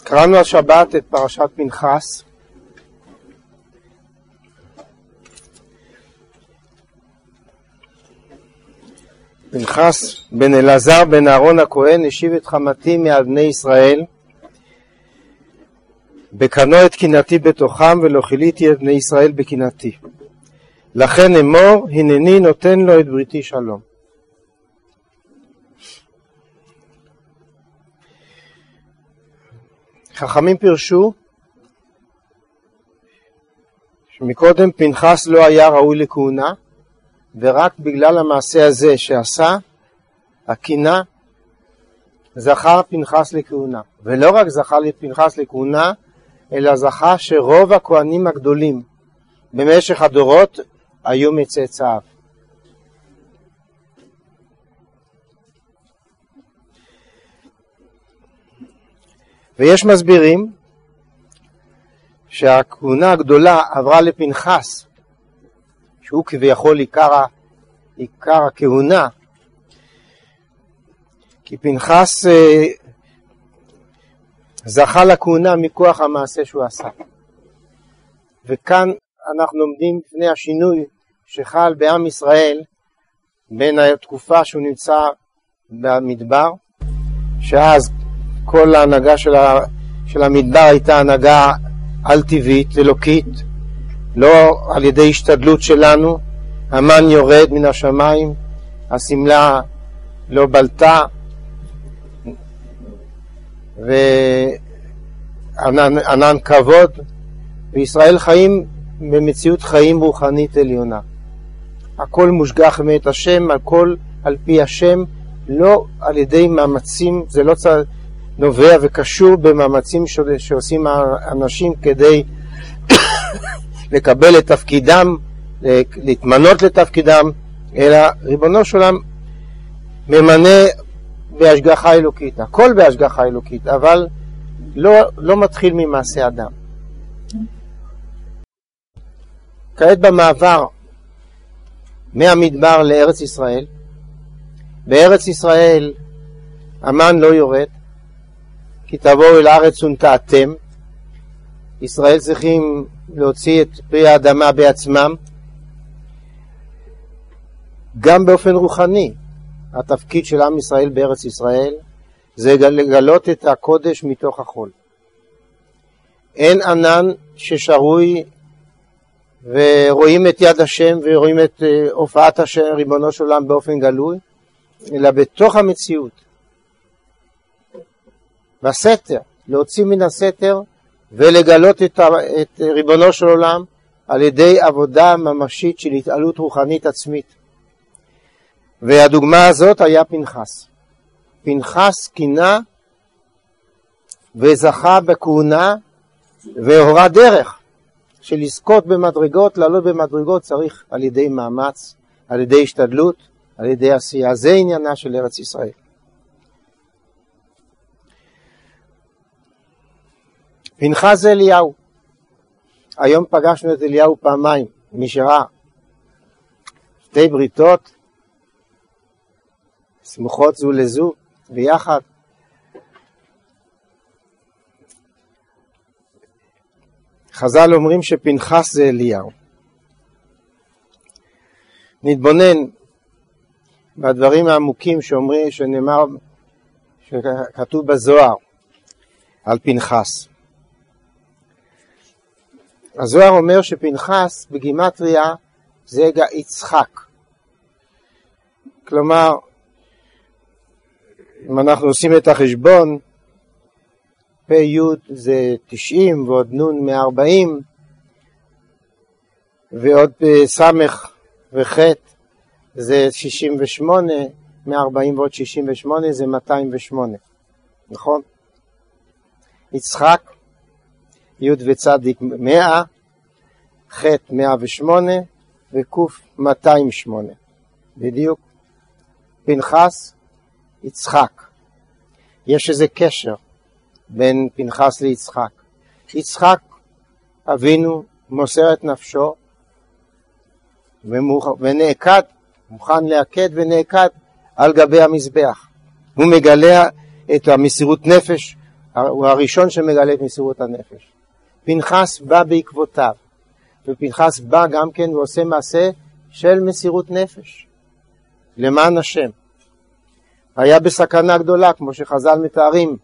קראנו השבת את פרשת פנחס. פנחס בן אלעזר בן אהרון הכהן השיב את חמתי מעל בני ישראל, בקנו את קנאתי בתוכם ולא כיליתי את בני ישראל בקנאתי. לכן אמור, הנני נותן לו את בריתי שלום. חכמים פירשו שמקודם פנחס לא היה ראוי לכהונה, ורק בגלל המעשה הזה שעשה, הקנאה, זכה פנחס לכהונה. ולא רק זכה פנחס לכהונה, אלא זכה שרוב הכהנים הגדולים במשך הדורות היו מצאצאיו. ויש מסבירים שהכהונה הגדולה עברה לפנחס, שהוא כביכול עיקר הכהונה, כי פנחס זכה לכהונה מכוח המעשה שהוא עשה. וכאן אנחנו עומדים לפני השינוי שחל בעם ישראל בין התקופה שהוא נמצא במדבר, שאז כל ההנהגה של המדבר הייתה הנהגה על טבעית, אלוקית, לא על ידי השתדלות שלנו. המן יורד מן השמיים, הסמלה לא בלטה, וענן כבוד, וישראל חיים במציאות חיים רוחנית עליונה. הכל מושגח מאת השם, הכל על פי השם, לא על ידי מאמצים, זה לא נובע וקשור במאמצים שעושים האנשים כדי לקבל את תפקידם, להתמנות לתפקידם, אלא ריבונו של עולם ממנה בהשגחה אלוקית, הכל בהשגחה אלוקית, אבל לא מתחיל ממעשה אדם. כעת במעבר מהמדבר לארץ ישראל, בארץ ישראל המן לא יורד, כי תבואו אל הארץ ונטעתם. ישראל צריכים להוציא את פרי האדמה בעצמם. גם באופן רוחני, התפקיד של עם ישראל בארץ ישראל זה לגלות את הקודש מתוך החול. אין ענן ששרוי ורואים את יד השם ורואים את הופעת השם ריבונו של עולם באופן גלוי, אלא בתוך המציאות. בסתר, להוציא מן הסתר ולגלות את ריבונו של עולם על ידי עבודה ממשית של התעלות רוחנית עצמית. והדוגמה הזאת היה פנחס. פנחס קינא וזכה בכהונה והורה דרך של לזכות במדרגות, לעלות במדרגות צריך על ידי מאמץ, על ידי השתדלות, על ידי עשייה. זה עניינה של ארץ ישראל. פנחס זה אליהו. היום פגשנו את אליהו פעמיים, מי שראה. שתי בריתות סמוכות זו לזו ביחד. חז"ל אומרים שפנחס זה אליהו. נתבונן בדברים העמוקים שנאמר, שכתוב בזוהר על פנחס. הזוהר אומר שפנחס בגימטריה זה יצחק. כלומר, אם אנחנו עושים את החשבון, פי י' זה 90 ועוד נ' 140 ועוד סמך וח' זה 68, 140 ועוד 68 זה 208, נכון? יצחק, י' וצדיק 100, ח' 108 וק' 208, בדיוק. פנחס, יצחק. יש איזה קשר בין פנחס ליצחק. יצחק אבינו מוסר את נפשו ונעקד, מוכן להקד ונעקד על גבי המזבח. הוא מגלה את המסירות נפש, הוא הראשון שמגלה את מסירות הנפש. פנחס בא בעקבותיו, ופנחס בא גם כן ועושה מעשה של מסירות נפש למען השם. היה בסכנה גדולה כמו שחז"ל מתארים,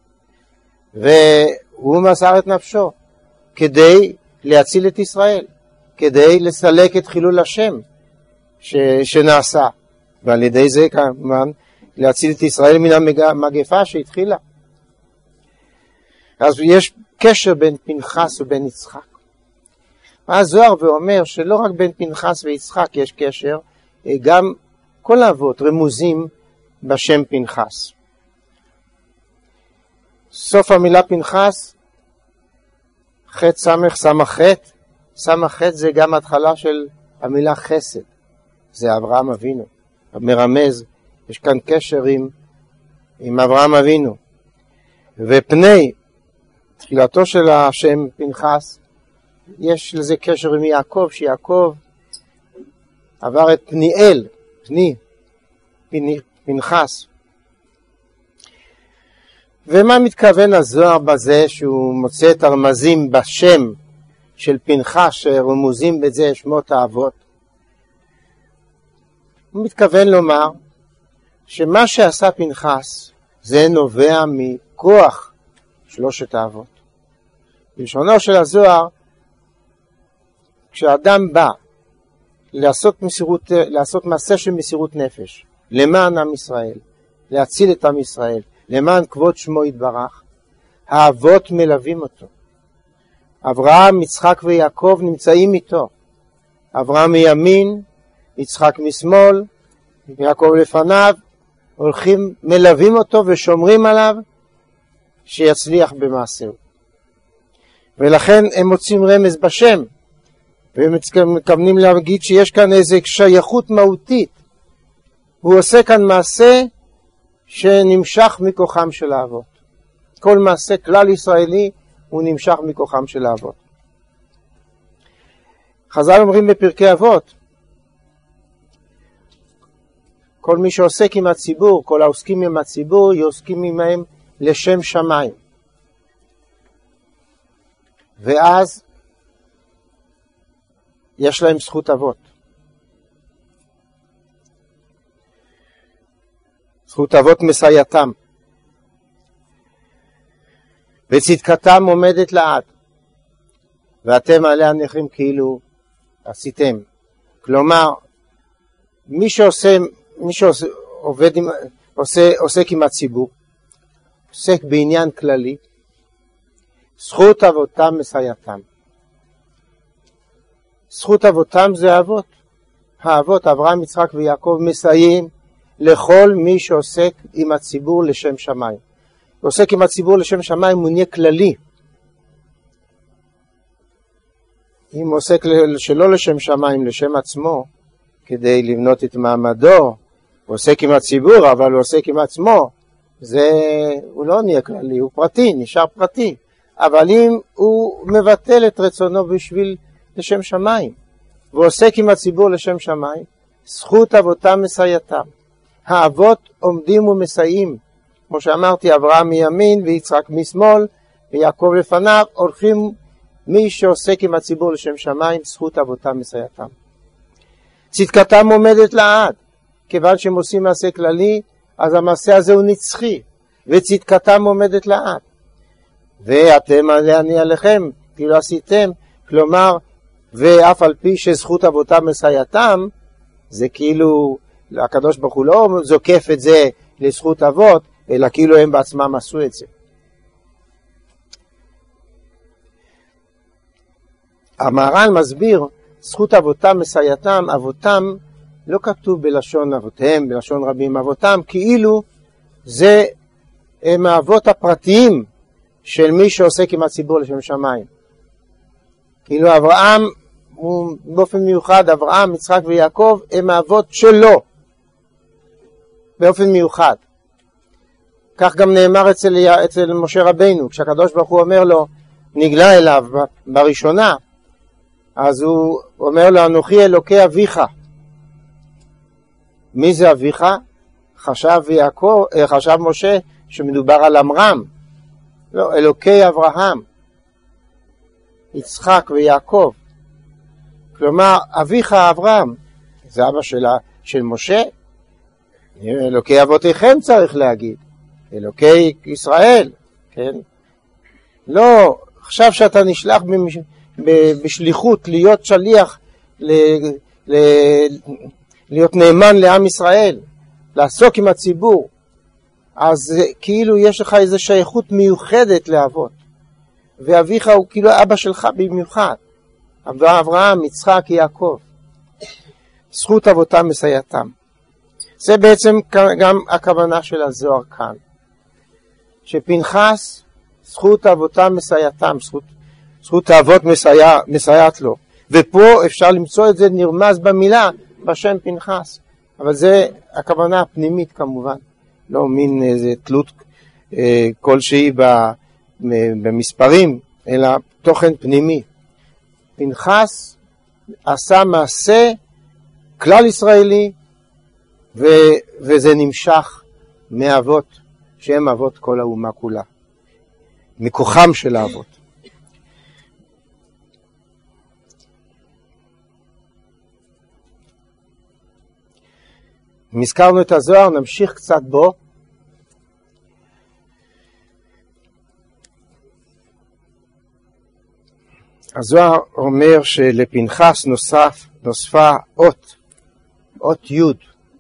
והוא מסר את נפשו כדי להציל את ישראל, כדי לסלק את חילול השם שנעשה, ועל ידי זה כמובן להציל את ישראל מן המגפה שהתחילה. אז יש קשר בין פנחס ובין יצחק. הזוהר ואומר שלא רק בין פנחס ויצחק יש קשר, גם כל האבות רמוזים בשם פנחס. סוף המילה פנחס, ח' סמך סמך ח', סמך ח' זה גם התחלה של המילה חסד, זה אברהם אבינו, מרמז, יש כאן קשר עם אברהם אבינו. ופני, תחילתו של השם פנחס, יש לזה קשר עם יעקב, שיעקב עבר את פניאל, פנחס. ומה מתכוון הזוהר בזה שהוא מוצא את הרמזים בשם של פנחס שרמוזים בזה שמות האבות? הוא מתכוון לומר שמה שעשה פנחס זה נובע מכוח שלושת האבות. בלשונו של הזוהר, כשאדם בא לעשות מעשה של מסירות נפש למען עם ישראל, להציל את עם ישראל, למען כבוד שמו יתברך, האבות מלווים אותו. אברהם, יצחק ויעקב נמצאים איתו. אברהם מימין, יצחק משמאל, יעקב לפניו, הולכים, מלווים אותו ושומרים עליו שיצליח במעשהו. ולכן הם מוצאים רמז בשם, והם מתכוונים להגיד שיש כאן איזו שייכות מהותית. הוא עושה כאן מעשה שנמשך מכוחם של האבות. כל מעשה כלל ישראלי הוא נמשך מכוחם של האבות. חז"ל אומרים בפרקי אבות, כל מי שעוסק עם הציבור, כל העוסקים עם הציבור, יעוסקים עמהם לשם שמיים. ואז יש להם זכות אבות. זכות אבות מסייעתם. וצדקתם עומדת לעד. ואתם עליה נכים כאילו עשיתם. כלומר, מי שעוסק עם הציבור, עוסק בעניין כללי, זכות אבותם מסייעתם. זכות אבותם זה אבות. האבות, אברהם, יצחק ויעקב, מסייעים לכל מי שעוסק עם הציבור לשם שמיים. עוסק עם הציבור לשם שמיים הוא נהיה כללי. אם עוסק שלא לשם שמיים, לשם עצמו, כדי לבנות את מעמדו, הוא עוסק עם הציבור, אבל הוא עוסק עם עצמו, הוא לא נהיה כללי, הוא פרטי, נשאר פרטי. אבל אם הוא מבטל את רצונו בשביל לשם שמיים, והוא עוסק עם הציבור לשם שמיים, זכות אבותם מסייעתם. האבות עומדים ומסייעים. כמו שאמרתי, אברהם מימין ויצחק משמאל ויעקב לפניו, הולכים מי שעוסק עם הציבור לשם שמיים, זכות אבותם מסייעתם. צדקתם עומדת לעד. כיוון שהם עושים מעשה כללי, אז המעשה הזה הוא נצחי, וצדקתם עומדת לעד. ואתם אני עליכם, כאילו עשיתם, כלומר, ואף על פי שזכות אבותם מסייעתם, זה כאילו, הקדוש ברוך הוא לא זוקף את זה לזכות אבות, אלא כאילו הם בעצמם עשו את זה. המהר"ל מסביר, זכות אבותם מסייעתם, אבותם לא כתוב בלשון אבותיהם, בלשון רבים אבותם, כאילו זה הם האבות הפרטיים של מי שעוסק עם הציבור לשם שמיים. כאילו אברהם, באופן מיוחד, אברהם, יצחק ויעקב, הם האבות שלו, באופן מיוחד. כך גם נאמר אצל משה רבינו, כשהקדוש ברוך הוא אומר לו, נגלה אליו בראשונה, אז הוא אומר לו, אנוכי אלוקי אביך. מי זה אביך? חשב משה שמדובר על עמרם, לא, אלוקי אברהם, יצחק ויעקב. כלומר, אביך אברהם, זה אבא של משה, אלוקי אבותיכם צריך להגיד, אלוקי ישראל, כן? לא, עכשיו שאתה נשלח בשליחות להיות שליח, להיות נאמן לעם ישראל, לעסוק עם הציבור, אז כאילו יש לך איזו שייכות מיוחדת לאבות, ואביך הוא כאילו אבא שלך במיוחד, אברהם, יצחק, יעקב, זכות אבותם מסייעתם. זה בעצם גם הכוונה של הזוהר כאן, שפנחס זכות אבותם מסייעתם, זכות האבות מסייעת לו, ופה אפשר למצוא את זה נרמז במילה בשם פנחס, אבל זה הכוונה הפנימית כמובן, לא מין איזה תלות כלשהי במספרים, אלא תוכן פנימי. פנחס עשה מעשה כלל ישראלי, וזה נמשך מאבות שהם אבות כל האומה כולה, מכוחם של האבות. מזכרנו את הזוהר, נמשיך קצת בו. הזוהר אומר שלפנחס נוספה אות י'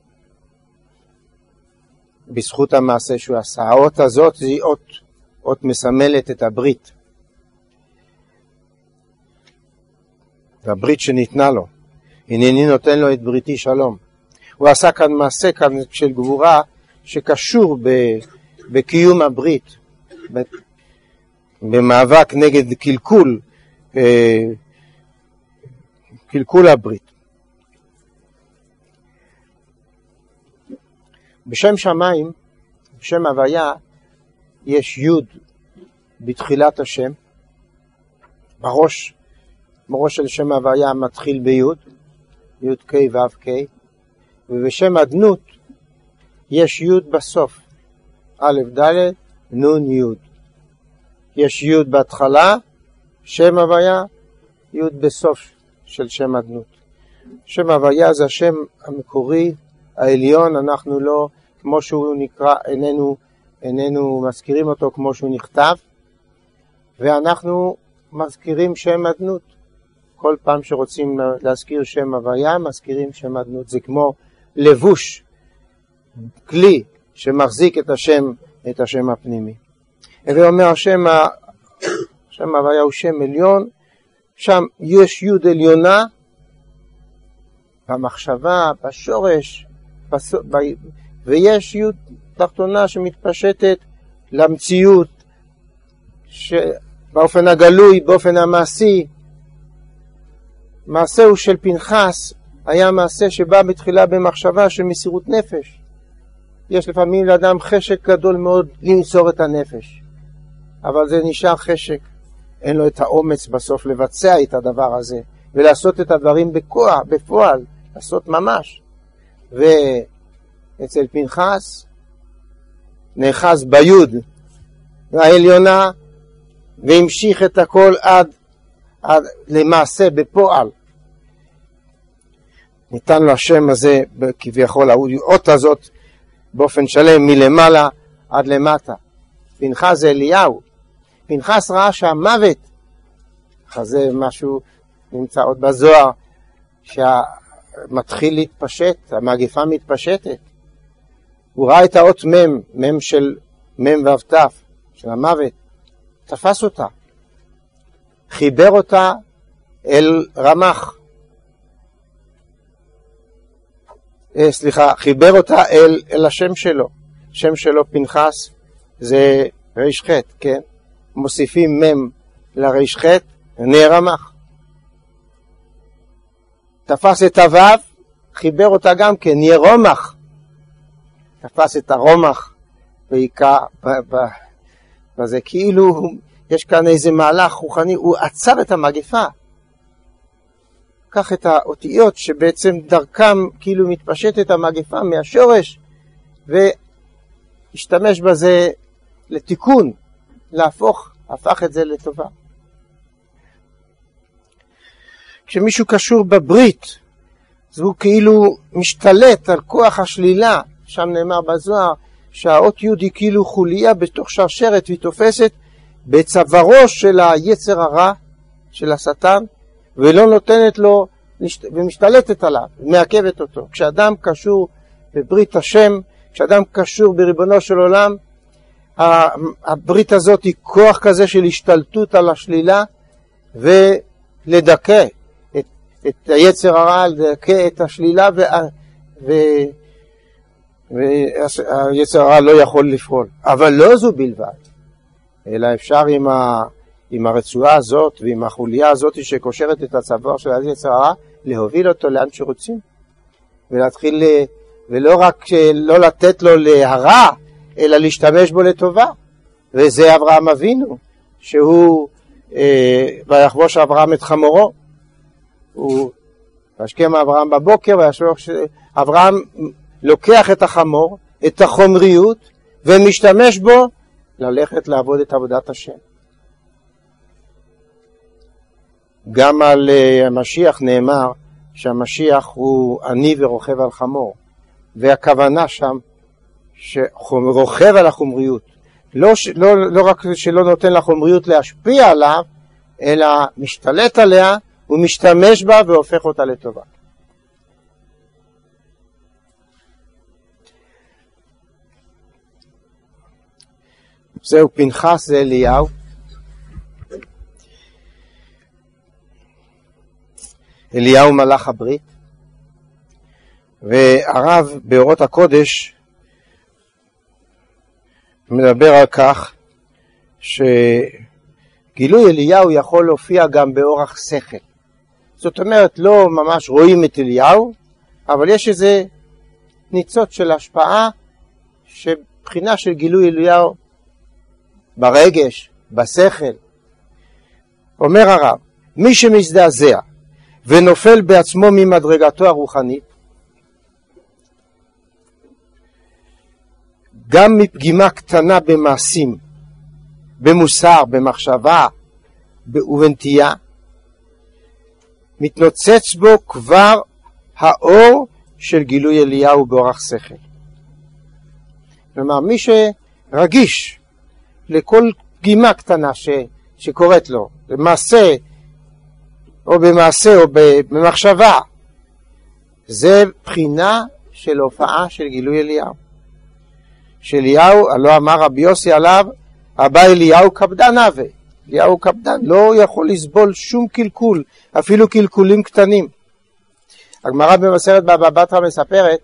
בזכות המעשה שהוא עשה. האות הזאת היא אות מסמלת את הברית. והברית שניתנה לו. הנני נותן לו את בריתי שלום. הוא עשה כאן מעשה כאן של גבורה שקשור בקיום הברית. במאבק נגד קלקול הברית. בשם שמיים, בשם הוויה, יש י' בתחילת השם. בראש של שם הוויה מתחיל בי', י' ק' ו' ק', ובשם אדנות יש י' בסוף, א' ד' נ' י'. יש י' בהתחלה, שם הוויה, י' בסוף של שם אדנות. שם הוויה זה השם המקורי, העליון, אנחנו לא, כמו שהוא נקרא, איננו מזכירים אותו כמו שהוא נכתב, ואנחנו מזכירים שם אדנות. כל פעם שרוצים להזכיר שם הוויה, מזכירים שם אדנות. זה כמו לבוש, כלי שמחזיק את השם הפנימי. ואומר שם הוויה הוא שם עליון, שם יש י' עליונה, במחשבה, בשורש, ויש י' תחתונה שמתפשטת למציאות, באופן הגלוי, באופן המעשי. מעשהו של פנחס היה מעשה שבא בתחילה במחשבה של מסירות נפש. יש לפעמים לאדם חשק גדול מאוד לנצור את הנפש, אבל זה נשאר חשק, אין לו את האומץ בסוף לבצע את הדבר הזה, ולעשות את הדברים בכוח, בפועל, לעשות ממש. ואצל פנחס נאחז ביוד העליונה, והמשיך את הכל עד למעשה בפועל. ניתן לו השם הזה כביכול, האות הזאת באופן שלם מלמעלה עד למטה. פנחס זה אליהו. פנחס ראה שהמוות, זה משהו נמצא עוד בזוהר, שמתחיל להתפשט, המגפה מתפשטת. הוא ראה את האות מם של מם ואבטף, של המוות, תפס אותה, חיבר אותה אל רמח, חיבר אותה אל השם שלו. שם שלו פנחס זה ריש ח', כן? מוסיפים מם לריש ח', נר רמח. תפס את הוו, חיבר אותה גם כן, נר רומח. תפס את הרומח ויקע וזה כאילו יש כאן איזה מהלך רוחני, הוא עצר את המגפה. קח את האותיות שבעצם דרכם כאילו מתפשטת המגפה מהשורש, והשתמש בזה לתיקון הפך את זה לטובה. כשמישהו קשור בברית, אז הוא כאילו משתלט על כוח השלילה. שם נאמר בזוהר שהאות י' היא כאילו חוליה בתוך שרשרת, והיא תופסת בצווארו של היצר הרע, של השטן, ולא נותנת לו, ומשתלטת עליו, מעכבת אותו. כשאדם קשור בברית השם, כשאדם קשור בריבונו של עולם, הברית הזאת היא כוח כזה של השתלטות על השלילה, ולדכא את היצר הרע, לדכא את השלילה, והיצר הרע לא יכול לפעול. אבל לא זו בלבד, אלא אפשר עם הרצועה הזאת ועם החוליה הזאת שקושרת את הצוואר של היצר הרע, להוביל אותו לאן שרוצים, ולהתחיל, ולא רק לא לתת לו להרע, אלא להשתמש בו לטובה. וזה אברהם אבינו, שהוא ויחבוש אברהם את חמורו, הוא השכם אברהם בבוקר, אברהם לוקח את החמור, את החומריות, ומשתמש בו ללכת לעבוד את עבודת השם. גם על המשיח נאמר שהמשיח הוא עני ורוכב על חמור, והכוונה שם שרוכב על החומריות, לא רק שלא נותן לחומריות להשפיע עליו, אלא משתלט עליה ומשתמש בה והופך אותה לטובה. זהו פנחס, זה אליהו. אליהו מלאך הברית, והרב באורות הקודש מדבר על כך שגילוי אליהו יכול להופיע גם באורח שכל. זאת אומרת, לא ממש רואים את אליהו, אבל יש איזה ניצוץ של השפעה, שבחינה של גילוי אליהו ברגש, בשכל. אומר הרב, מי שמזדעזע ונופל בעצמו ממדרגתו הרוחנית, גם מפגימה קטנה במעשים, במוסר, במחשבה ובנטייה, מתנוצץ בו כבר האור של גילוי אליהו באורח שכל. כלומר, מי שרגיש לכל פגימה קטנה שקורית לו, במעשה או במחשבה, זה בחינה של הופעה של גילוי אליהו. שאליהו, הלא אמר רבי יוסי עליו, הבא אליהו קפדן הווה. אליהו קפדן, לא יכול לסבול שום קלקול, אפילו קלקולים קטנים. הגמרא במסכת בבא בתרא מספרת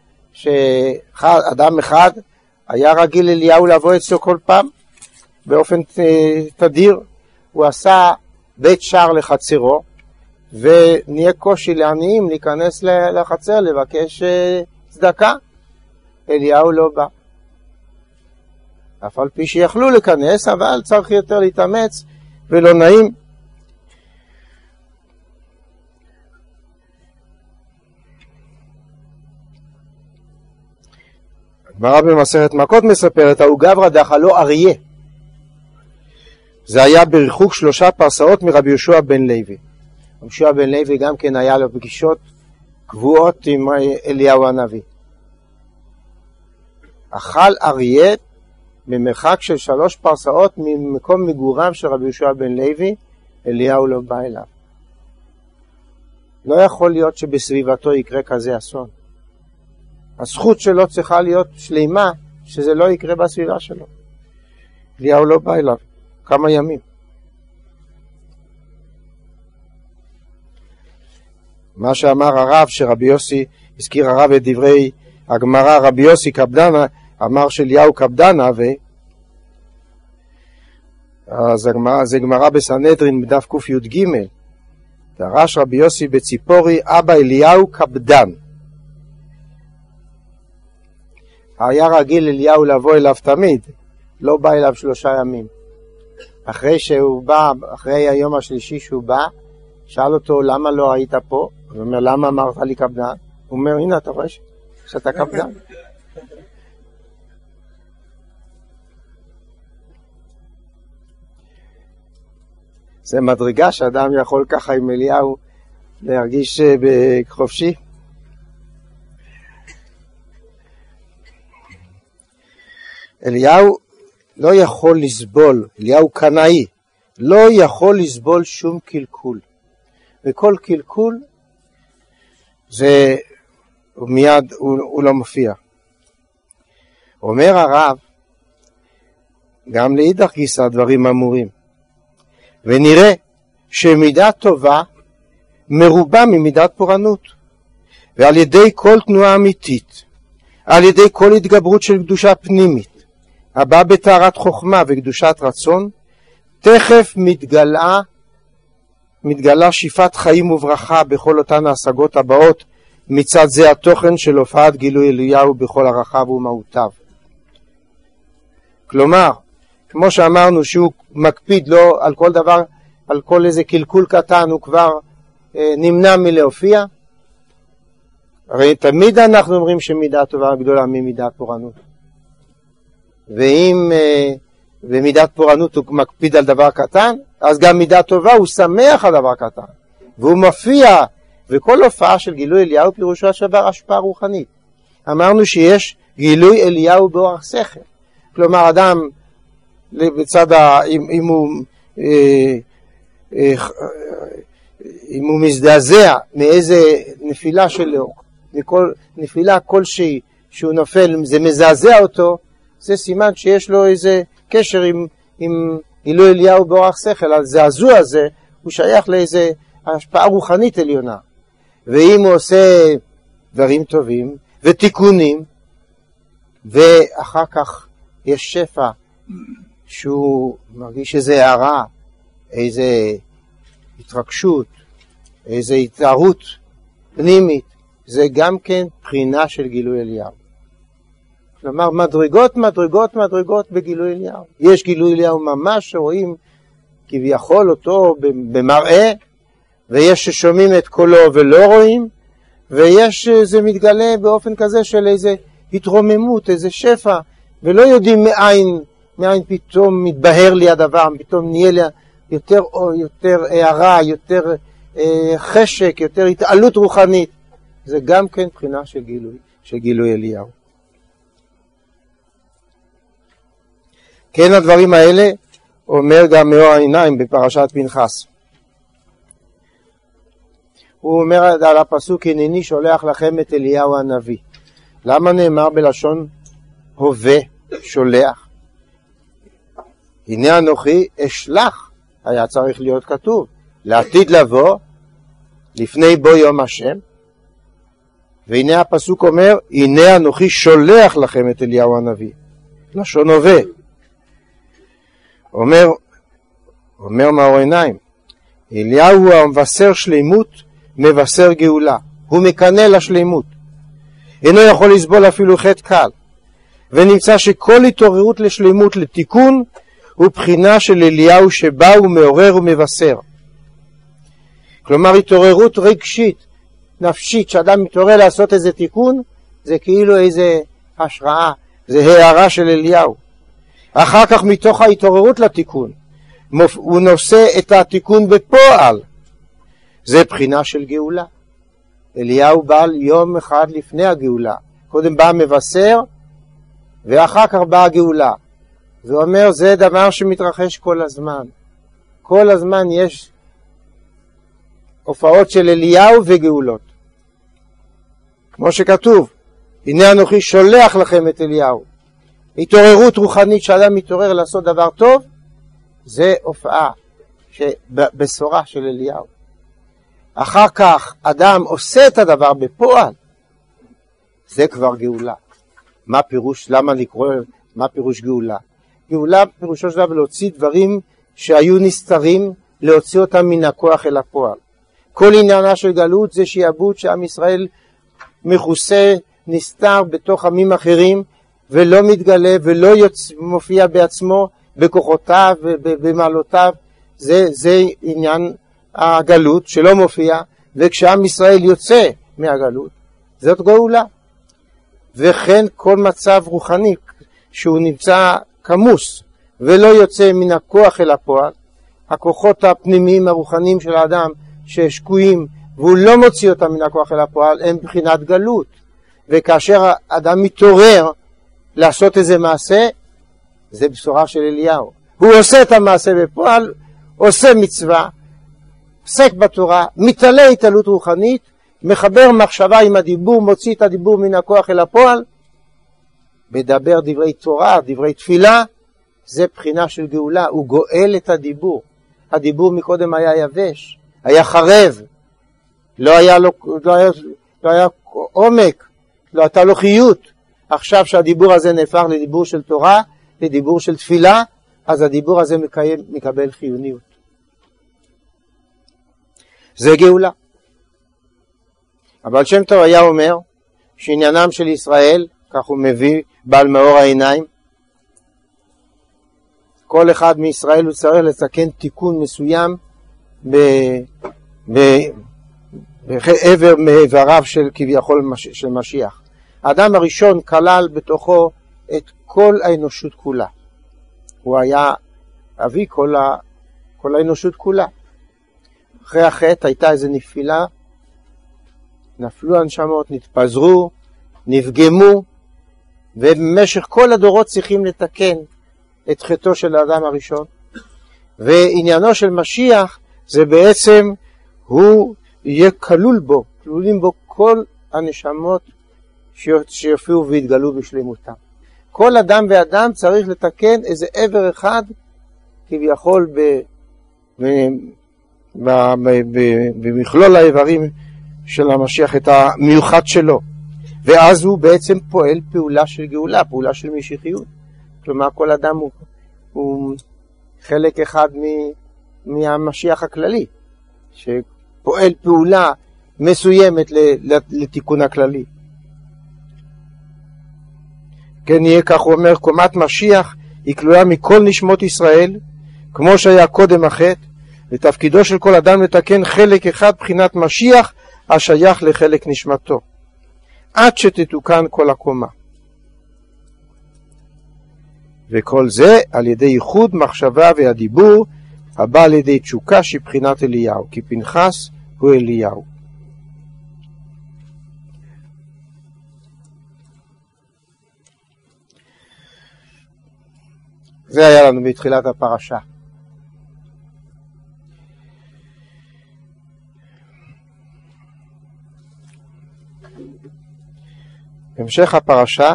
שאדם אחד היה רגיל אליהו לבוא אצלו כל פעם באופן תדיר. הוא עשה בית שער לחצרו, ונהיה קושי לעניים להיכנס לחצר לבקש צדקה. אליהו לא בא, אף על פי שיכלו להיכנס, אבל צריך יותר להתאמץ ולא נעים. הגמרא במסכת מכות מספרת, ההוא גברא דאכלו אריה. זה היה בריחוק 3 פרסאות מרבי יהושע בן לוי. רבי יהושע בן לוי גם כן היה לו פגישות קבועות עם אליהו הנביא. אכל אריה במרחק של 3 פרסאות ממקום מגוריו של רבי יהושע בן לוי, אליהו לא בא אליו. לא יכול להיות שבסביבתו יקרה כזה אסון. הזכות שלו צריכה להיות שלימה, שזה לא יקרה בסביבה שלו. אליהו לא בא אליו כמה ימים. מה שאמר הרב, שרבי יוסי, הזכיר הרב את דברי הגמרא, רבי יוסי קפדנה, אמר שאליהו קפדנה, אז זה גמרא בסנהדרין בדף קי"ג, דרש רבי יוסי בציפורי, אבא אליהו קפדן. היה רגיל אליהו לבוא אליו תמיד, לא בא אליו 3 ימים. אחרי שהוא בא, אחרי היום השלישי שהוא בא, שאל אותו, למה לא היית פה? הוא אומר, למה אמרת לי קפדן? הוא אומר, הנה אתה רואה שאתה קפדן. זה מדרגה שאדם יכול ככה עם אליהו להרגיש חופשי. אליהו לא יכול לסבול, אליהו קנאי, לא יכול לסבול שום קלקול. וכל קלקול זה מיד הוא לא מופיע. אומר הרב, גם לאידך גיסא הדברים אמורים. ונראה שמידה טובה מרובה ממידת פורענות. ועל ידי כל תנועה אמיתית, על ידי כל התגברות של קדושה פנימית, הבאה בתארת חוכמה וקדושת רצון, תכף מתגלה שיפת חיים וברכה בכל אותן ההשגות הבאות, מצד זה התוכן של הופעת גילוי אליהו בכל ערכיו ומהותיו. כלומר, כמו שאמרנו שהוא מקפיד לו על כל דבר, על כל איזה קלקול קטן הוא כבר נמנע מלהופיע. הרי תמיד אנחנו אומרים שמידה טובה גדולה ממידת פורענות. ואם במידת פורענות הוא מקפיד על דבר קטן, אז גם מידה טובה הוא שמח על דבר קטן. והוא מופיע, וכל הופעה של גילוי אליהו פירושו שבר השפעה רוחנית. אמרנו שיש גילוי אליהו באורח שכל. כלומר, אדם בצד אם הוא מזדעזע מאיזה נפילה שלו, מכל נפילה כלשהי שהוא נופל, זה מזעזע אותו, זה סימן שיש לו איזה קשר עם גילוי אליהו באורח שכל. הזעזוע הזה הוא שייך לאיזה השפעה רוחנית עליונה. ואם הוא עושה דברים טובים ותיקונים, ואחר כך יש שפע שהוא מרגיש איזה הערה, איזה התרגשות, איזה התארות פנימית, זה גם כן בחינה של גילוי אליהו. כלומר, מדרגות בגילוי אליהו. יש גילוי אליהו ממש שרואים כביכול אותו במראה, ויש ששומעים את קולו ולא רואים, ויש זה מתגלה באופן כזה של איזה התרוממות, איזה שפע, ולא יודעים מאין פתאום מתבהר לי הדבר, פתאום נהיה לי יותר הערה, יותר חשק, יותר התעלות רוחנית. זה גם כן בחינה של גילוי אליהו. כן, הדברים האלה אומר גם מאור העיניים בפרשת פנחס. הוא אומר על הפסוק, הנני שולח לכם את אליהו הנביא. למה נאמר בלשון הווה שולח? הנה אנוכי אשלח, היה צריך להיות כתוב, לעתיד לבוא, לפני בו יום השם. והנה הפסוק אומר, הנה אנוכי שולח לכם את אליהו הנביא. לשון הווה. אומר מאור עיניים, אליהו הוא המבשר שלימות, מבשר גאולה. הוא מקנה לשלימות. אינו יכול לסבול אפילו חטא קל. ונמצא שכל התעוררות לשלימות, לתיקון, הוא בחינה של אליהו שבא ומעורר ומבשר. כלומר, התעוררות רגשית, נפשית, שאדם מתעורר לעשות איזה תיקון, זה כאילו איזה השראה, זה הערה של אליהו. אחר כך מתוך ההתעוררות לתיקון, הוא נושא את התיקון בפועל. זה בחינה של גאולה. אליהו בא יום אחד לפני הגאולה. קודם בא מבשר, ואחר כך באה הגאולה. זה אומר, זה דבר שמתרחש כל הזמן. כל הזמן יש הופעות של אליהו וגאולות. כמו שכתוב, הנה אנוכי שולח לכם את אליהו. התעוררות רוחנית שאדם מתעורר לעשות דבר טוב, זה הופעה בשורה של אליהו. אחר כך אדם עושה את הדבר בפועל, זה כבר גאולה. מה פירוש, מה פירוש גאולה? גאולה פירושו של דבר להוציא דברים שהיו נסתרים, להוציא אותם מן הכוח אל הפועל. כל עניינה של גלות זה שיעבוד שעם ישראל מכוסה, נסתר בתוך עמים אחרים, ולא מתגלה ולא מופיע בעצמו בכוחותיו ובמעלותיו. זה עניין הגלות שלא מופיע, וכשעם ישראל יוצא מהגלות, זאת גאולה. וכן כל מצב רוחני שהוא נמצא כמוס ולא יוצא מן הכוח אל הפועל, הכוחות הפנימיים הרוחניים של האדם ששקועים והוא לא מוציא אותם מן הכוח אל הפועל, הם בחינת גלות. וכאשר האדם מתעורר לעשות איזה מעשה, זה בשורה של אליהו. הוא עושה את המעשה בפועל, עושה מצווה, עוסק בתורה, מתעלה התעלות רוחנית, מחבר מחשבה עם הדיבור, מוציא את הדיבור מן הכוח אל הפועל, מדבר דברי תורה, דברי תפילה, זה בחינה של גאולה, הוא גואל את הדיבור. הדיבור מקודם היה יבש, היה חרב, לא היה עומק, לא הייתה לו חיות. עכשיו שהדיבור הזה נהפך לדיבור של תורה, לדיבור של תפילה, אז הדיבור הזה מקבל חיוניות. זה גאולה. אבל שם טוב היה אומר שעניינם של ישראל, כך הוא מביא בעל מאור העיניים, כל אחד מישראל הוא צריך לתקן תיקון מסוים בעבר מאיבריו של כביכול של משיח. האדם הראשון כלל בתוכו את כל האנושות כולה. הוא היה אבי כל האנושות כולה. אחרי החטא הייתה איזו נפילה, נפלו הנשמות, נתפזרו, נפגמו, ובמשך כל הדורות צריכים לתקן את חטאו של האדם הראשון. ועניינו של משיח זה בעצם הוא יהיה כלולים בו כל הנשמות שיופיעו והתגלו בשלמותם. כל אדם ואדם צריך לתקן איזה עבר אחד כביכול במכלול האיברים של המשיח, את המיוחד שלו, ואז הוא בעצם פועל פעולה של גאולה, פעולה של משיחיות. כלומר כל אדם הוא חלק אחד מהמשיח הכללי, שפועל פעולה מסוימת לתיקון הכללי. כן יהיה, כך הוא אומר, קומת משיח היא כלולה מכל נשמות ישראל, כמו שהיה קודם החטא, ותפקידו של כל אדם לתקן חלק אחד בחינת משיח השייך לחלק נשמתו, עד שתתוקן כל הקומה. וכל זה על ידי ייחוד מחשבה והדיבור הבא על ידי תשוקה שבחינת אליהו, כי פנחס הוא אליהו. זה היה לנו בתחילת הפרשה. המשך הפרשה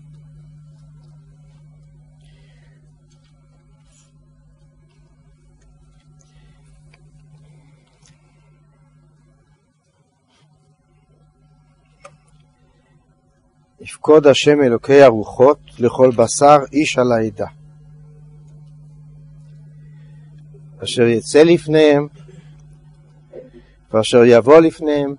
יפקוד השם אלוקי הרוחות לכל בשר איש על העדה, אשר יצא לפניהם ואשר יבוא לפניהם,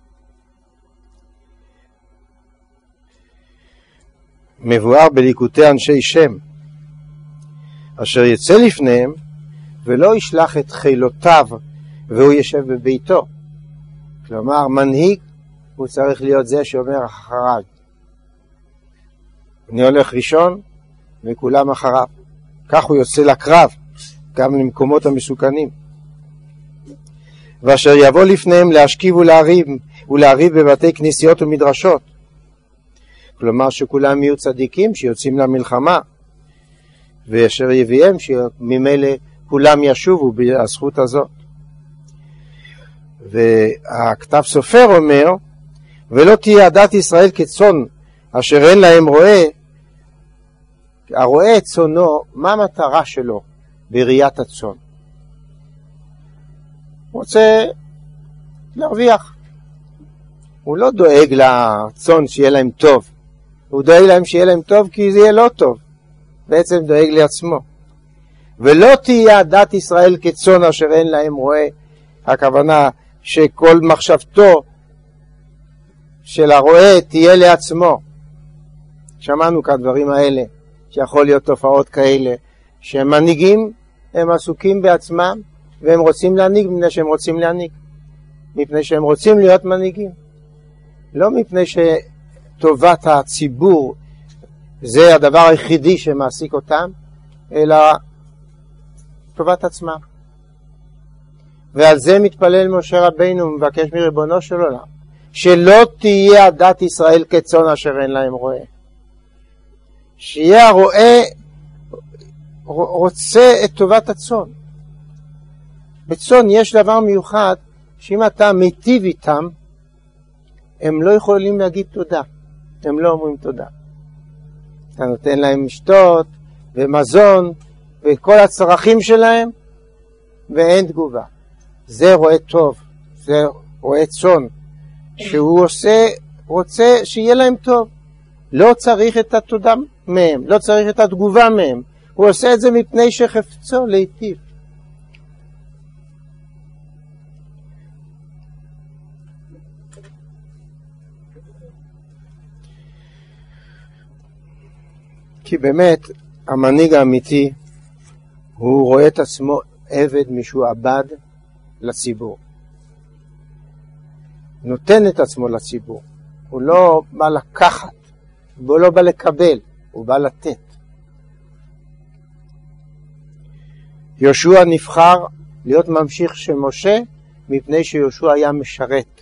מבואר בליקוטי אנשי שם, אשר יצא לפניהם ולא ישלח את חילותיו והוא ישב בביתו. כלומר מנהיג הוא צריך להיות זה שאומר אחריי, אני הולך ראשון וכולם אחריו. כך הוא יוצא לקרב גם למקומות המסוכנים. ואשר יבוא לפניהם להשכיב ולהריב בבתי כנסיות ומדרשות, כלומר שכולם יהיו צדיקים שיוצאים למלחמה, ואשר יביאם שממילא כולם ישובו בזכות הזאת. והכתב סופר אומר, ולא תהיה עדת ישראל כצאן אשר אין להם רועה. הרועה את צאנו, מה המטרה שלו בראיית הצאן? הוא רוצה להרוויח, הוא לא דואג לצאן שיהיה להם טוב, הוא דואג להם שיהיה להם טוב כי זה יהיה לא טוב, בעצם דואג לעצמו. ולא תהיה עדת ישראל כצאן אשר אין להם רועה, הכוונה שכל מחשבתו של הרועה תהיה לעצמו. שמענו כדברים האלה, שיכול להיות תופעות כאלה, שמנהיגים הם עסוקים בעצמם, והם רוצים להנהיג מפני שהם רוצים להנהיג, מפני שהם רוצים להיות מנהיגים, לא מפני שטובת הציבור זה הדבר היחידי שמעסיק אותם, אלא טובת עצמם. ועל זה מתפלל משה רבינו ומבקש מריבונו של עולם, שלא תהיה עדת ישראל כצאן אשר אין להם רועה. שיהיה הרועה רוצה את טובת הצאן. בצאן יש דבר מיוחד, שאם אתה מיטיב איתם, הם לא יכולים להגיד תודה. הם לא אומרים תודה. אתה נותן להם משתות ומזון וכל הצרכים שלהם, ואין תגובה. זה רועה טוב, זה רועה צאן, שהוא רוצה שיהיה להם טוב. לא צריך את התודה מהם, לא צריך את התגובה מהם. הוא עושה את זה מפני שחפצו להיטיב. כי באמת המנהיג האמיתי הוא רואה את עצמו עבד משועבד לציבור. נותן את עצמו לציבור. הוא לא בא לקחת, הוא לא בא לקבל, הוא בא לתת. יהושע נבחר להיות ממשיך של משה מפני שיהושע היה משרת.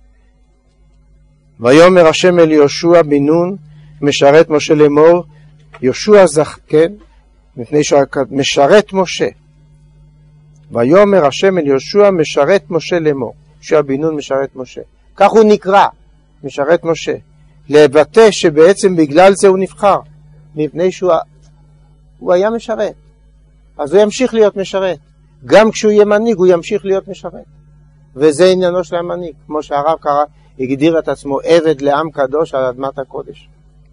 ויאמר השם אל יהושע בן נון משרת משה לאמור, יהושע כן, מפני שמשרת משה. ויאמר השם אל יהושע משרת משה לאמור, יהושע בן נון משרת משה. כך הוא נקרא, משרת משה. לבטא שבעצם בגלל זה הוא נבחר, מפני שהוא היה משרת. אז הוא ימשיך להיות משרת. גם כשהוא יהיה מנהיג הוא ימשיך להיות משרת. וזה עניינו של המנהיג, כמו שהרב קרא, הגדיר את עצמו עבד לעם קדוש על אדמת הקודש.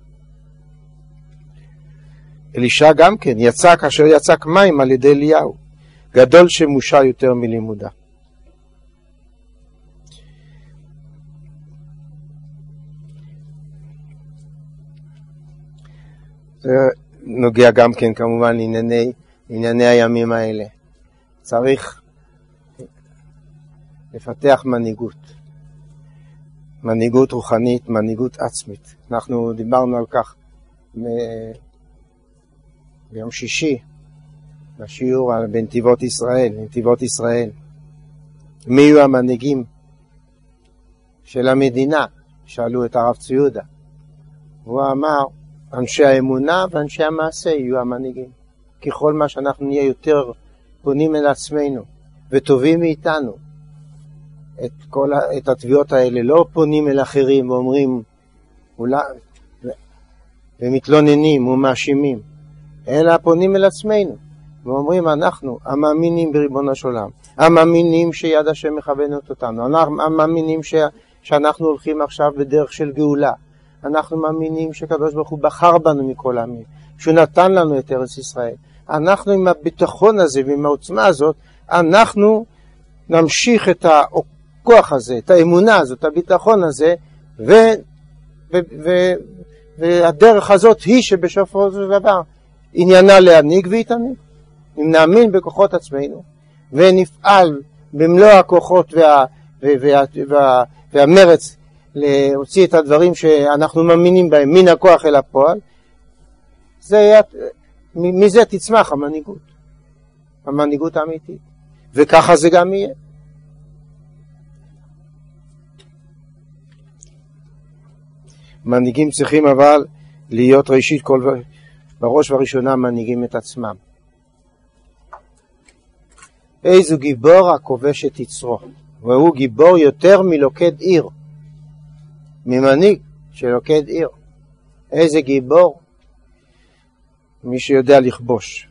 אלישע גם כן יצק אשר יצק מים על ידי אליהו, גדול שמושה יותר מלימודה. זה נוגע גם כן כמובן לענייני הימים האלה. צריך לפתח מנהיגות רוחנית, מנהיגות עצמית. אנחנו דיברנו על כך ביום שישי בשיעור על בנתיבות ישראל. מי יהיו המנהיגים של המדינה? שאלו את הרב ציודה. הוא אמר, אנשי האמונה ואנשי המעשה יהיו המנהיגים. ככל מה שאנחנו נהיה יותר פונים אל עצמנו וטובים מאיתנו, את התביעות האלה לא פונים אל אחרים ואומרים ומתלוננים ומאשימים, אלא פונים אל עצמנו ואומרים אנחנו המאמינים בריבונו של עולם, המאמינים שיד השם מכוונת אותנו, המאמינים שאנחנו הולכים עכשיו בדרך של גאולה, אנחנו מאמינים שקדוש ברוך הוא בחר בנו מכל העמים, שהוא נתן לנו את ארץ ישראל. אנחנו עם הביטחון הזה ועם העוצמה הזאת, אנחנו נמשיך את הכוח הזה, את האמונה הזאת, את הביטחון הזה, והדרך הזאת היא שבשופרו של דבר עניינה להנהיג והתענג. אם נאמין בכוחות עצמנו ונפעל במלוא הכוחות והמרץ להוציא את הדברים שאנחנו מאמינים בהם מן הכוח אל הפועל, מזה תצמח המנהיגות האמיתית, וככה זה גם יהיה. מנהיגים צריכים אבל להיות ראשית בראש וראשונה מנהיגים את עצמם. איזו גיבור הכובש את יצרו, והוא גיבור יותר מלוכד עיר, ממנהיג שלוכד עיר. איזה גיבור? מי שיודע לכבוש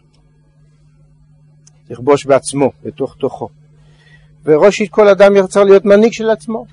בעצמו, בתוך תוכו. וראשית כל אדם ירצה להיות מנהיג של עצמו,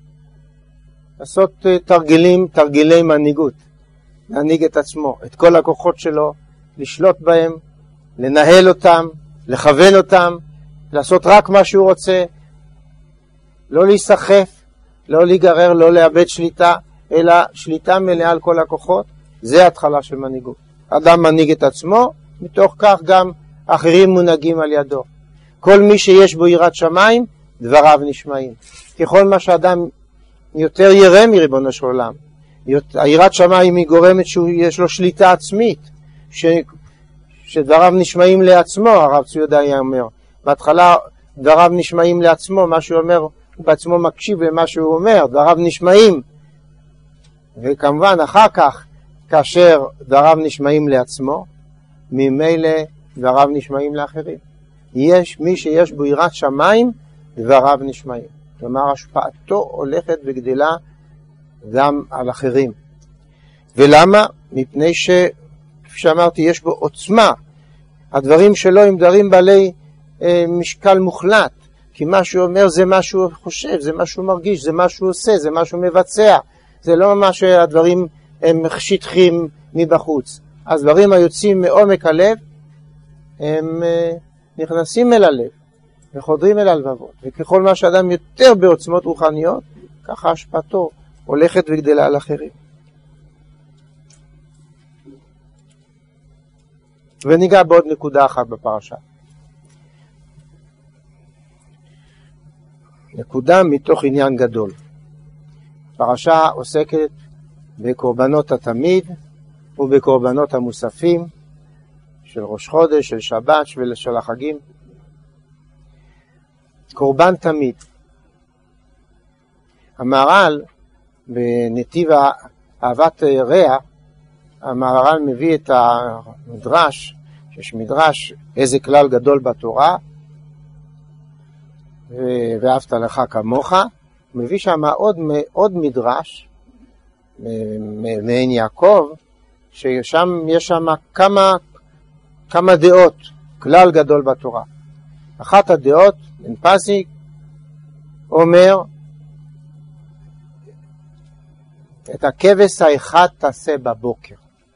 לעשות תרגילי מנהיגות, להנהיג את עצמו, את כל הכוחות שלו, לשלוט בהם, לנהל אותם, לכוון אותם, לעשות רק מה שהוא רוצה, לא להיסחף, לא להיגרר, לא לאבד שליטה, אלא שליטה מלאה על כל הכוחות. זה התחלה של מנהיגות. אדם מנהיג את עצמו, מתוך כך גם אחרים מונהגים על ידו. כל מי שיש בו יראת שמיים, דבריו נשמעים. ככל מה שאדם יותר ירא מריבונו של עולם, היראת שמיים היא גורמת שיש לו שליטה עצמית, שדבריו נשמעים לעצמו. הרב ציודה היה אומר, בהתחלה דבריו נשמעים לעצמו, מה שהוא אומר, הוא בעצמו מקשיב למה שהוא אומר, דבריו נשמעים. וכמובן אחר כך, כאשר דבריו נשמעים לעצמו, ממילא דבריו נשמעים לאחרים. יש מי שיש בו יראת שמיים, דבריו נשמעים. כלומר, השפעתו הולכת וגדלה גם על אחרים. ולמה? מפני שאמרתי, יש בו עוצמה. הדברים שלו הם דברים בעלי משקל מוחלט, כי מה שהוא אומר זה מה שהוא חושב, זה מה שהוא מרגיש, זה מה שהוא עושה, זה מה שהוא מבצע. זה לא ממש הדברים הם שטחים מבחוץ. הדברים היוצאים מעומק הלב, הם נכנסים אל הלב וחודרים אל הלבבות. וככל מה שאדם יותר בעוצמות רוחניות, ככה השפעתו הולכת וגדלה על אחרים. וניגע בעוד נקודה אחת בפרשה. נקודה מתוך עניין גדול. הפרשה עוסקת בקורבנות התמיד ובקורבנות המוספים של ראש חודש, של שבת ושל החגים. קורבן תמיד. המהר"ל בנתיב אהבת רע, המהר"ל מביא את המדרש, שיש מדרש איזה כלל גדול בתורה, ואהבת לך כמוך, הוא מביא שם עוד מדרש מעין יעקב, ששם יש שם כמה דעות, כלל גדול בתורה. אחת הדעות, בן פזי, אומר, את הכבש האחד תעשה בבוקר.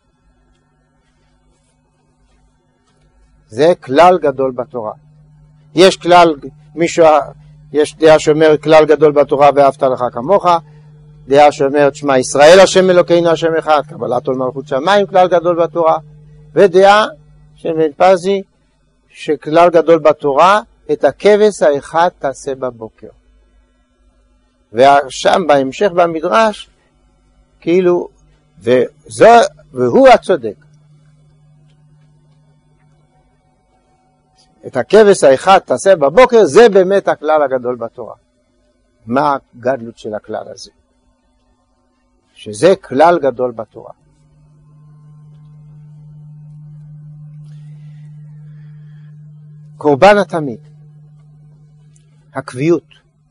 זה כלל גדול בתורה. יש כלל, יש דעה שאומרת כלל גדול בתורה ואהבת לך כמוך, דעה שאומרת שמע ישראל השם אלוקינו השם אחד, קבלת עול מלכות שמיים, כלל גדול בתורה, ודעה של בן פזי שכלל גדול בתורה, את הכבש האחד תעשה בבוקר. ושם בהמשך במדרש כאילו, והוא הצודק. את הכבש האחד תעשה בבוקר, זה באמת הכלל הגדול בתורה. מה הגדלות של הכלל הזה? שזה כלל גדול בתורה. קורבן התמיד, הקביעות,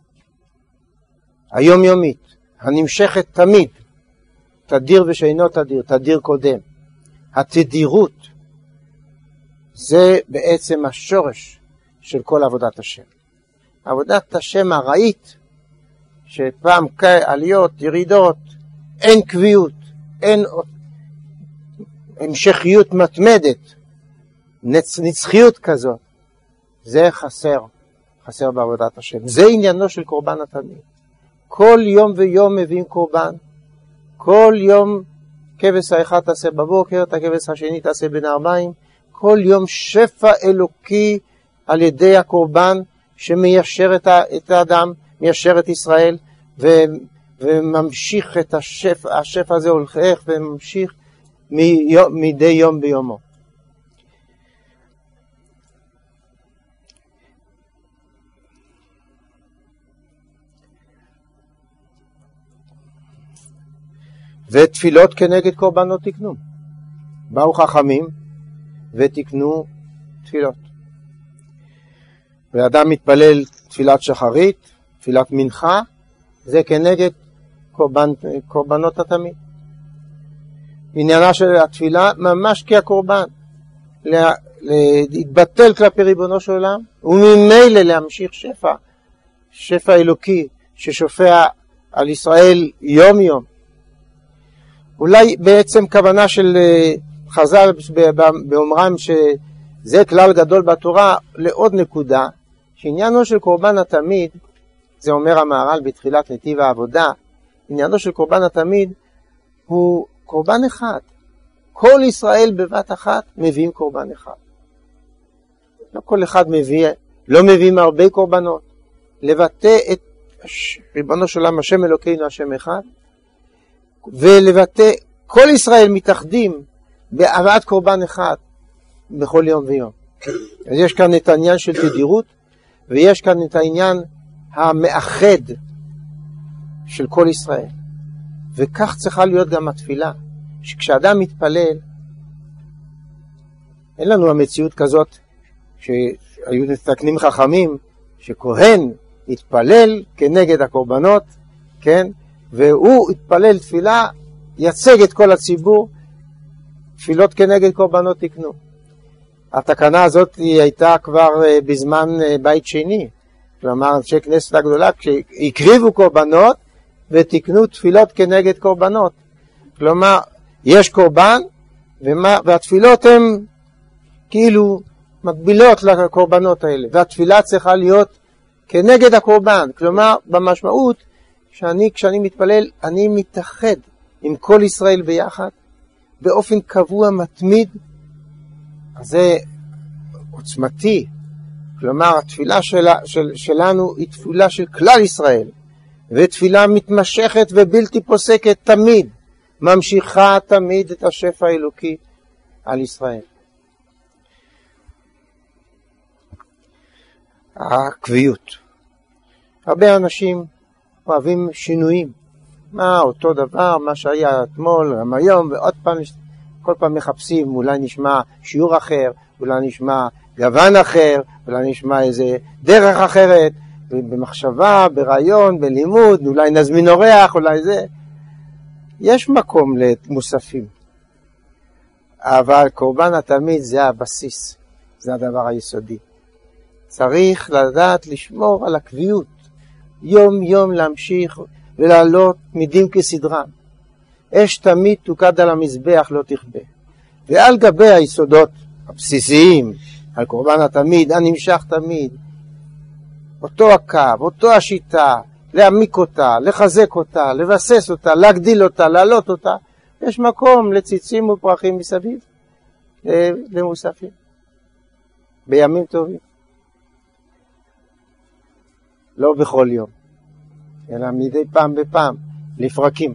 היומיומית, הנמשכת תמיד, תדיר ושאינו תדיר, תדיר קודם. התדירות זה בעצם השורש של כל עבודת השם. עבודת השם הראית, שפעם עליות, ירידות, אין קביעות, אין המשכיות מתמדת, נצחיות כזאת, זה חסר בעבודת השם. זה עניינו של קורבן התמיד. כל יום ויום מביאים קורבן, כל יום כבש האחד תעשה בבוקר, את הכבש השני תעשה בין הערביים, כל יום שפע אלוקי על ידי הקורבן שמיישר את האדם, מיישר את ישראל, וממשיך את השפע הזה הולך וממשיך מדי יום ביומו. ותפילות כנגד קורבנות תקנו. באו חכמים ותקנו תפילות. ואדם מתפלל תפילת שחרית, תפילת מנחה, זה כנגד קורבנות התמיד. עניינה של התפילה ממש כהקורבן, להתבטל כלפי ריבונו של עולם, וממילא להמשיך שפע אלוקי ששופע על ישראל יום יום. אולי בעצם כוונה של חז"ל באומרם שזה כלל גדול בתורה לעוד נקודה, שעניינו של קורבן התמיד, זה אומר המהר"ל בתחילת נתיב העבודה, עניינו של קורבן התמיד הוא קורבן אחד. כל ישראל בבת אחת מביאים קורבן אחד. לא כל אחד לא מביאים הרבה קורבנות. לבטא את ריבונו של עולם השם אלוקינו השם אחד, ולבטא כל ישראל מתאחדים בהבאת קורבן אחד בכל יום ויום. אז יש כאן את העניין של תדירות, ויש כאן את העניין המאחד של כל ישראל. וכך צריכה להיות גם התפילה, שכשאדם מתפלל, אין לנו המציאות כזאת שהיו מתקנים חכמים, שכהן התפלל כנגד הקורבנות, כן? והוא התפלל תפילה, יצג את כל הציבור, תפילות כנגד קורבנות תקנו. התקנה הזאת היא הייתה כבר בזמן בית שני, כלומר אנשי כנסת הגדולה, כשהקריבו קורבנות ותקנו תפילות כנגד קורבנות. כלומר, יש קורבן, והתפילות הן כאילו מקבילות לקורבנות האלה, והתפילה צריכה להיות כנגד הקורבן. כלומר, במשמעות, כשאני מתפלל, אני מתאחד עם כל ישראל ביחד, באופן קבוע מתמיד, אז זה עוצמתי. כלומר, התפילה שלנו היא תפילה של כלל ישראל, ותפילה מתמשכת ובלתי פוסקת תמיד, ממשיכה תמיד את השפע האלוקי על ישראל. הקביעות. הרבה אנשים אוהבים שינויים. אותו דבר, מה שהיה אתמול, גם היום, ועוד פעם, כל פעם מחפשים, אולי נשמע שיעור אחר, אולי נשמע גוון אחר, אולי נשמע איזה דרך אחרת, במחשבה, ברעיון, בלימוד, אולי נזמין אורח, אולי זה. יש מקום למוספים. אבל קורבן התמיד זה הבסיס, זה הדבר היסודי. צריך לדעת לשמור על הקביעות, יום יום להמשיך ולעלות מידים כסדרם. אש תמיד תוקד על המזבח לא תכבה. ועל גבי היסודות הבסיסיים, על קורבן התמיד, הנמשך תמיד, אותו הקו, אותו השיטה, להעמיק אותה, לחזק אותה, לבסס אותה, להגדיל אותה, להעלות אותה, יש מקום לציצים ופרחים מסביב, למוספים, בימים טובים. לא בכל יום, אלא מדי פעם בפעם, לפרקים.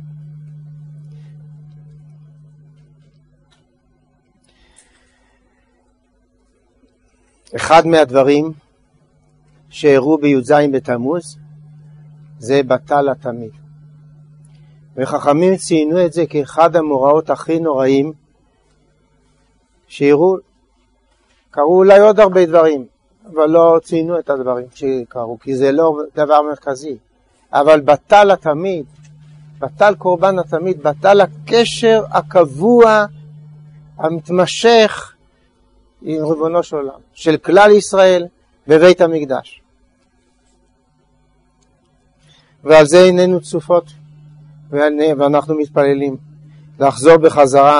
אחד מהדברים שהראו בי"ז בתמוז זה בטל התמיד. וחכמים ציינו את זה כאחד המוראות הכי נוראים שהראו. קראו אולי עוד הרבה דברים, אבל לא ציינו את הדברים שקראו, כי זה לא דבר מרכזי. אבל בטל התמיד, בטל קורבן התמיד, בטל הקשר הקבוע, המתמשך עם ריבונו של עולם, של כלל ישראל בבית המקדש. ועל זה איננו צופות, ואנחנו מתפללים לחזור בחזרה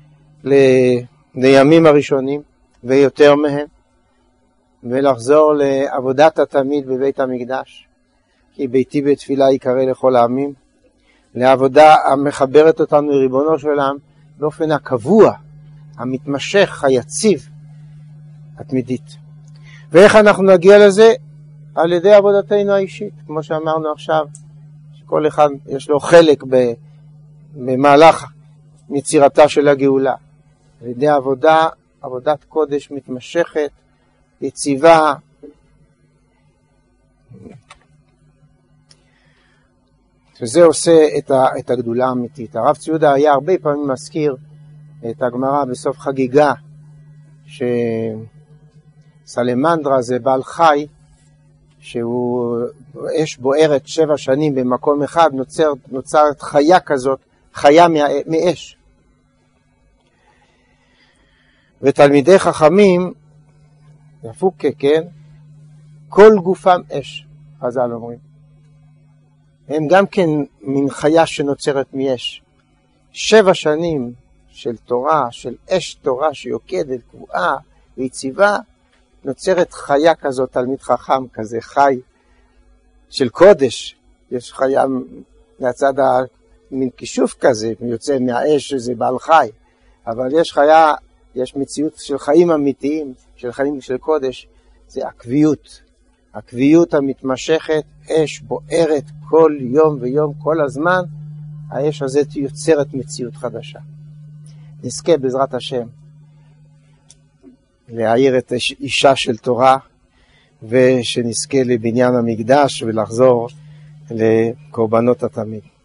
לימים הראשונים ויותר מהם, ולחזור לעבודת התמיד בבית המקדש, כי ביתי בתפילה יקרא לכל העמים, לעבודה המחברת אותנו לריבונו של עולם באופן הקבוע, המתמשך, היציב, התמידית. ואיך אנחנו נגיע לזה? על ידי עבודתנו האישית, כמו שאמרנו עכשיו, שכל אחד יש לו חלק במהלך יצירתה של הגאולה. על ידי עבודת קודש מתמשכת, יציבה, וזה עושה את הגדולה האמיתית. הרב ציודה היה הרבה פעמים מזכיר את הגמרא בסוף חגיגה, שסלמנדרה זה בעל חי, שהוא אש בוערת 7 שנים במקום אחד, נוצרת חיה כזאת, חיה מאש. ותלמידי חכמים, יפוקה, כן? כל גופם אש, חז"ל אומרים. הם גם כן מן חיה שנוצרת מאש. 7 שנים של תורה, של אש תורה שיוקדת, קבועה ויציבה, נוצרת חיה כזאת, תלמיד חכם כזה, חי של קודש. יש חיה מהצד מין כישוף כזה, יוצא מהאש שזה בעל חי. אבל יש חיה, יש מציאות של חיים אמיתיים, של חיים של קודש, זה הקביעות. הקביעות המתמשכת, אש בוערת כל יום ויום, כל הזמן, האש הזאת יוצרת מציאות חדשה. נזכה בעזרת השם להעיר את אישה של תורה ושנזכה לבניין המקדש ולחזור לקורבנות התמיד.